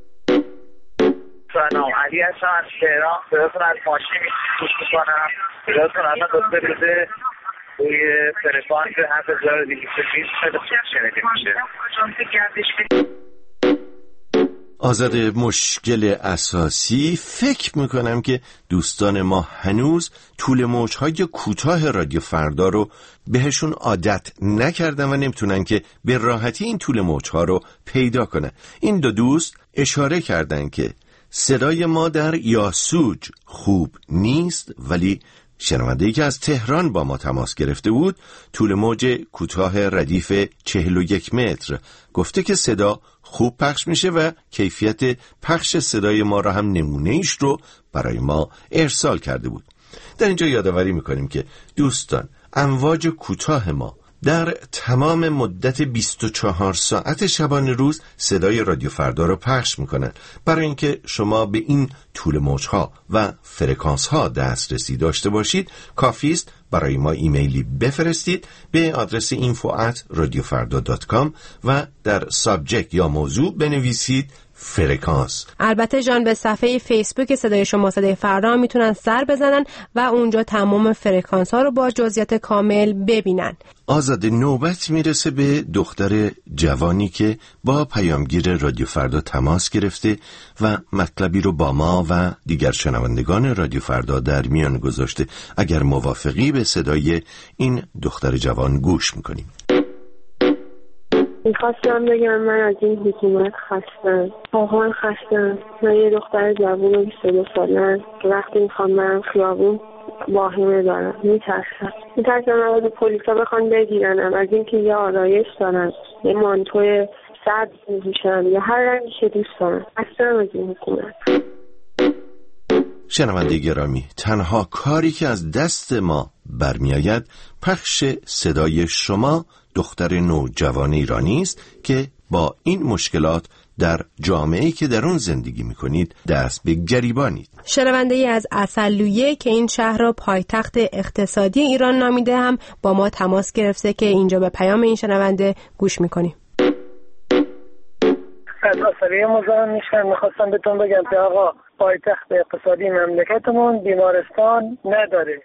سلام، علی هستم از تهران. صداتون از ماشین گوش میکنم. صداتون الان دو سه روزه روی فرکانس هفت هزار و دویست و بیست خیلی خوب شنیده میشه. آزاده، مشکل اساسی فکر میکنم که دوستان ما هنوز طول موجهای کوتاه رادیو فردا رو بهشون عادت نکردن و نمیتونن که به راحتی این طول موجها رو پیدا کنن. این دو دوست اشاره کردن که صدای ما در یاسوج خوب نیست، ولی شنونده‌ای که از تهران با ما تماس گرفته بود طول موج کوتاه ردیف چهل و یک متر گفته که صدا خوب پخش میشه و کیفیت پخش صدای ما را هم نمونه ایش رو برای ما ارسال کرده بود. در اینجا یادآوری میکنیم که دوستان امواج کوتاه ما در تمام مدت بیست و چهار ساعت شبانه روز صدای رادیو فردا رو پخش میکنن. برای اینکه شما به این طول موجها و فرکانس ها دسترسی داشته باشید کافی است برای ما ایمیلی بفرستید به آدرس اینفو ات رادیو فردا دات کام و در سابجکت یا موضوع بنویسید فرکانس. البته جان به صفحه فیسبوک صدای شما صدای فردا میتونن سر بزنن و اونجا تمام فرکانس ها رو با جزئیات کامل ببینن. آزاده، نوبت میرسه به دختر جوانی که با پیامگیر رادیو فردا تماس گرفته و مطلبی رو با ما و دیگر شنوندگان رادیو فردا در میان گذاشته. اگر موافقی به صدای این دختر جوان گوش میکنیم. میخواستم بگم من از این حکومت خستم، واقعا خستم. من یه دختر جوون بیست و دو سالم که وقتی میخوام برم خیابون واهمه دارم، میترسم میترسم از پلیسا بخوان بگیرنم، از اینکه یه آرایش دارم، یه مانتو سبز میپوشم یا هر رنگی که دوست دارم. خستم از این حکومت. شنونده گرامی، تنها کاری که از دست ما برمیآید پخش صدای شما دختر نوجوان ایرانی است که با این مشکلات در جامعه‌ای که در اون زندگی میکنید دست به گریبانید. شنونده‌ای از عسلویه که این شهر را پایتخت اقتصادی ایران نامیده هم با ما تماس گرفته که اینجا به پیام این شنونده گوش میکنیم. از عسلویه مزاحم میشم. میخواستم بهتون بگم که آقا پایتخت اقتصادی مملکتمون بیمارستان نداره.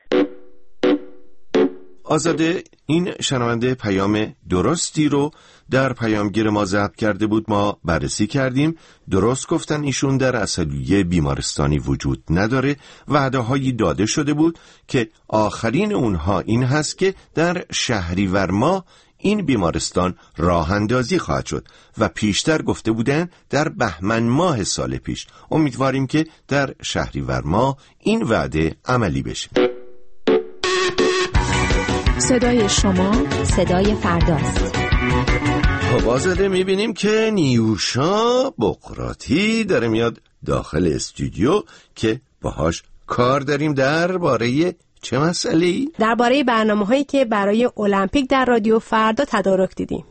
آزاده، این شنونده پیام درستی رو در پیامگیر ما ضبط کرده بود، ما بررسی کردیم. درست گفتن ایشون در عسلویه بیمارستانی وجود نداره. وعده‌هایی داده شده بود که آخرین اونها این هست که در شهریور ماه این بیمارستان راه اندازی خواهد شد و پیشتر گفته بودن در بهمن ماه سال پیش. امیدواریم که در شهریور ماه این وعده عملی بشه. صدای شما صدای فرداست. خب آزاده، میبینیم که نیوشا بقراطی داره میاد داخل استودیو که باهاش کار داریم. درباره چه مسئله‌ای؟ درباره برنامه‌هایی که برای المپیک در رادیو فردا تدارک دیدیم.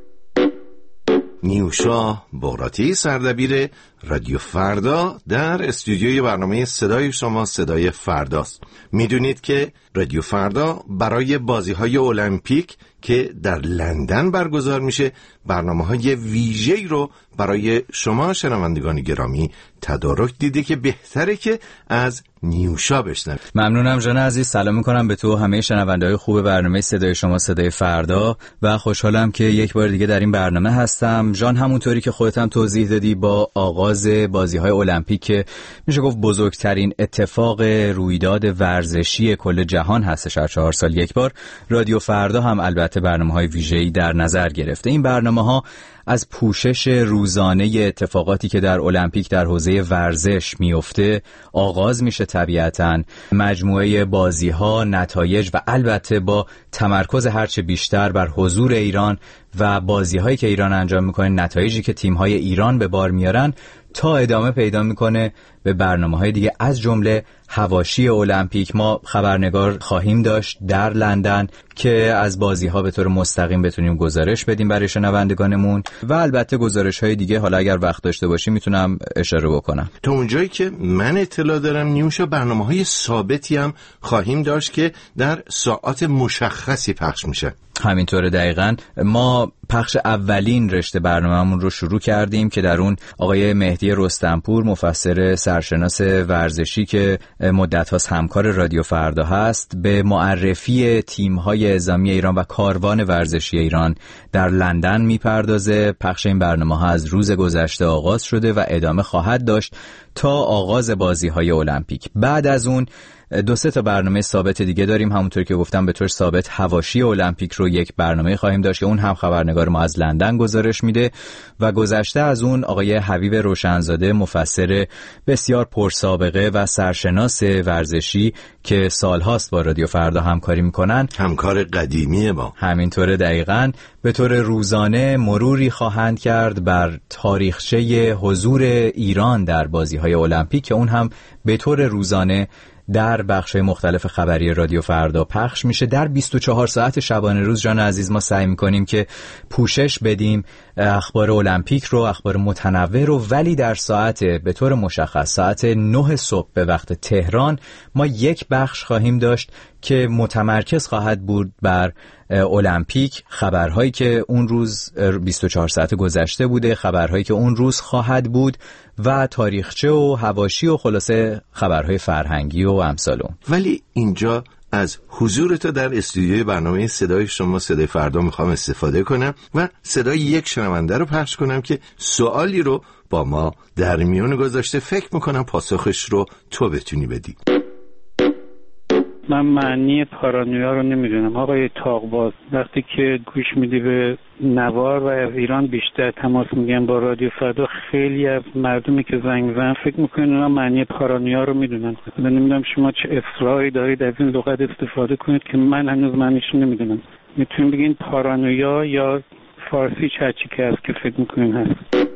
نیوشا بقراطی سردبیر رادیو فردا در استودیوی برنامه صدای شما صدای فرداست. میدونید که رادیو فردا برای بازی‌های المپیک که در لندن برگزار میشه برنامه‌های ویژه‌ای رو برای شما شنوندگان گرامی تدارک دیده که بهتره که از نیوشا بشنوید. ممنونم جان عزیز. سلام میکنم به تو همه شنونده‌های خوب برنامه صدای شما صدای فردا و خوشحالم که یک بار دیگه در این برنامه هستم. جان، همونطوری که خودت هم توضیح دادی با آغاز بازی‌های المپیک که میشه گفت بزرگترین اتفاق رویداد ورزشی کل جهان هستش هر چهار سال یک بار، رادیو فردا هم البته برنامه‌های ویژه‌ای در نظر گرفته. این برنامه‌ها از پوشش روزانه اتفاقاتی که در المپیک در حوزه ورزش میفته آغاز میشه. طبیعتاً مجموعه بازی‌ها، نتایج و البته با تمرکز هرچه بیشتر بر حضور ایران و بازی‌هایی که ایران انجام میکنه، نتایجی که تیم‌های ایران به بار میارن، تا ادامه پیدا میکنه به برنامه‌های دیگه از جمله حواشی المپیک ما خبرنگار خواهیم داشت در لندن که از بازی‌ها به طور مستقیم بتونیم گزارش بدیم برای شنوندگانمون و البته گزارش‌های دیگه حالا اگر وقت داشته باشی میتونم اشاره بکنم. تا اونجایی که من اطلاع دارم نیوشا برنامه‌های ثابتی هم خواهیم داشت که در ساعات مشخصی پخش میشه. همینطوره دقیقاً. ما پخش اولین رشته برنامه‌مون رو شروع کردیم که در اون آقای مهدی رستمپور مفسر سرشناس ورزشی که مدت هاست همکار رادیو فردا هست به معرفی تیم‌های اعزامی ایران و کاروان ورزشی ایران در لندن میپردازه. پخش این برنامه‌ها از روز گذشته آغاز شده و ادامه خواهد داشت تا آغاز بازی‌های المپیک. بعد از اون دو سه تا برنامه ثابت دیگه داریم. همونطور که گفتم به طور ثابت حواشی المپیک رو یک برنامه خواهیم داشت که اون هم خبرنگار ما از لندن گزارش میده و گذشته از اون آقای حبیب روشنزاده مفسر بسیار پرسابقه و سرشناس ورزشی که سالهاست با رادیو فردا همکاری میکنن، همکار قدیمی ما. همینطوره دقیقاً. به طور روزانه مروری خواهند کرد بر تاریخچه حضور ایران در بازی‌های المپیک که اون هم به طور روزانه در بخش‌های مختلف خبری رادیو فردا پخش میشه. در بیست و چهار ساعت شبانه روز جان عزیز ما سعی میکنیم که پوشش بدیم اخبار المپیک رو، اخبار متنوع رو، ولی در ساعت به طور مشخص ساعت نه صبح به وقت تهران ما یک بخش خواهیم داشت که متمرکز خواهد بود بر المپیک، خبرهایی که اون روز بیست و چهار ساعت گذشته بوده، خبرهایی که اون روز خواهد بود و تاریخچه و حواشی و خلاصه خبرهای فرهنگی و امثالو. ولی اینجا از حضور تو در استودیوی برنامه صدای شما صدای فردا میخوام استفاده کنم و صدای یک شنونده رو پخش کنم که سوالی رو با ما در میون گذاشته. فکر میکنم پاسخش رو تو بتونی بدی. من معنی پارانویا رو نمیدونم آقای تاقباز. وقتی که گوش میدی به نوار و از ایران بیشتر تماس میگن با رادیو فردا، خیلی از مردمی که زنگ زن فکر میکنن اونا معنی پارانویا رو میدونن. من نمیدونم شما چه اصراری دارید از این لغت استفاده کنید که من هنوز معنیش نمیدونم. میتونید بگین پارانویا یا فارسی چرچی که هست که فکر میکنین هست.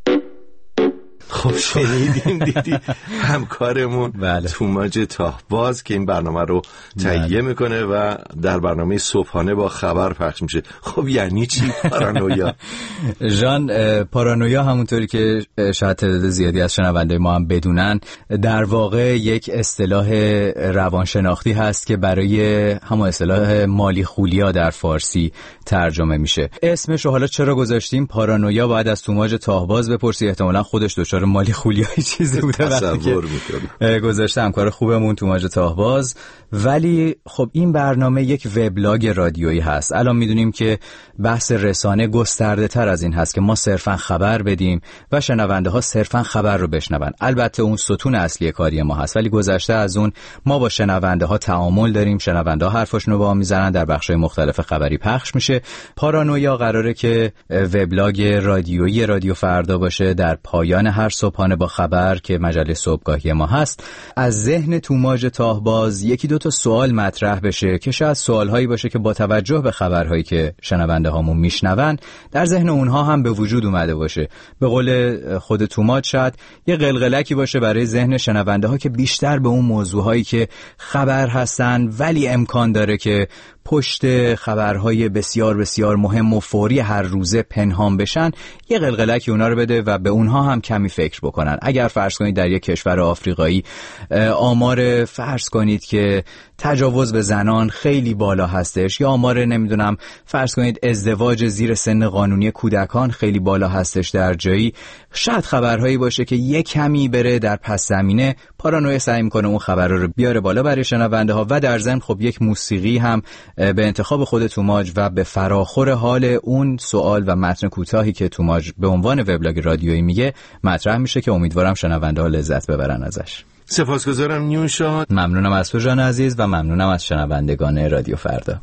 خب شنیدیم دیدی همکارمون بله. توماج تاهباز که این برنامه رو تهیه میکنه و در برنامه صبحانه با خبر پخش میشه. خب یعنی چی پارانویا؟ جان، پارانویا همونطوری که شاید تعداد زیادی از شنونده ما هم بدونن در واقع یک اصطلاح روانشناختی هست که برای همون اصطلاح مالی خولیا در فارسی ترجمه میشه. اسمش رو حالا چرا گذاشتیم پارانویا باید از توماج تاهباز بپرسی، احتمالاً خودش دچار مالی خولیایی چیزی بوده وقتی که گذاشته همکار خوبمون توماج تاهباز. ولی خب این برنامه یک وبلاگ رادیویی هست. الان میدونیم که بحث رسانه گسترده تر از این هست که ما صرفا خبر بدیم و شنونده ها صرفا خبر رو بشنون. البته اون ستون اصلی کاری ما هست، ولی گذشته از اون ما با شنونده ها تعامل داریم، شنونده ها حرفاشونو با ما میزنن، در بخش‌های مختلف خبری پخش میشه. پارانویا قراره که وبلاگ رادیویی رادیو فردا باشه. در پایان هر صبحانه با خبر که مجله صبحگاهی ما هست از ذهن توماج تاهباز یکی دو تا سوال مطرح بشه که شاید سوالهایی باشه که با توجه به خبرهایی که شنونده هامون میشنون در ذهن اونها هم به وجود اومده باشه. به قول خود توماج شاید یه قلقلکی باشه برای ذهن شنونده ها که بیشتر به اون موضوعهایی که خبر هستن ولی امکان داره که پشت خبرهای بسیار بسیار مهم و فوری هر روزه پنهان بشن، یه قلقلکی اونا رو بده و به اونها هم کمی فکر بکنن. اگر فرض کنید در یک کشور آفریقایی آمار فرض کنید که تجاوز به زنان خیلی بالا هستش، یا آمار نمیدونم فرض کنید ازدواج زیر سن قانونی کودکان خیلی بالا هستش در جایی، شاید خبرهایی باشه که یک کمی بره در پس زمینه. پارانویا سعی میکنه اون خبر رو بیاره بالا برای شنونده ها و در ضمن خب یک موسیقی هم به انتخاب خود توماج و به فراخور حال اون سوال و متن کوتاهی که توماج به عنوان وبلاگ رادیویی میگه مطرح میشه که امیدوارم شنونده ها لذت ببرن ازش. سپاسگزارم نیوشا. ممنونم از تو جان عزیز و ممنونم از شنوندگان رادیو فردا.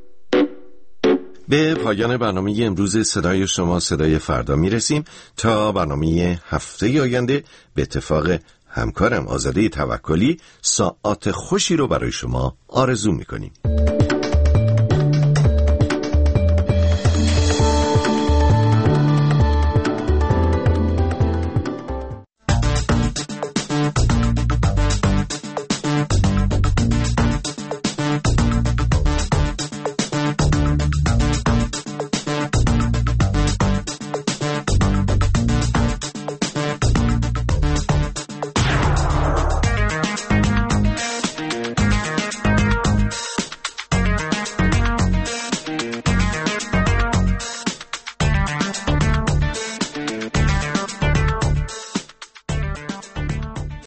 به پایان برنامه امروز صدای شما صدای فردا میرسیم. تا برنامه هفته آینده به اتفاق همکارم آزاده توکلی ساعات خوشی رو برای شما آرزو میکنیم.